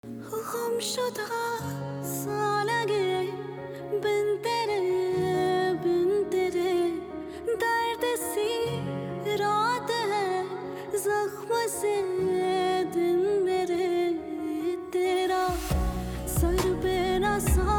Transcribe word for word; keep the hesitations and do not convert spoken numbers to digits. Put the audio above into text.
गुमशुदा सा लगे बिन तेरे बिन तेरे दर्द सी रात है जख्म से दिन मेरे तेरा सर पे ना सा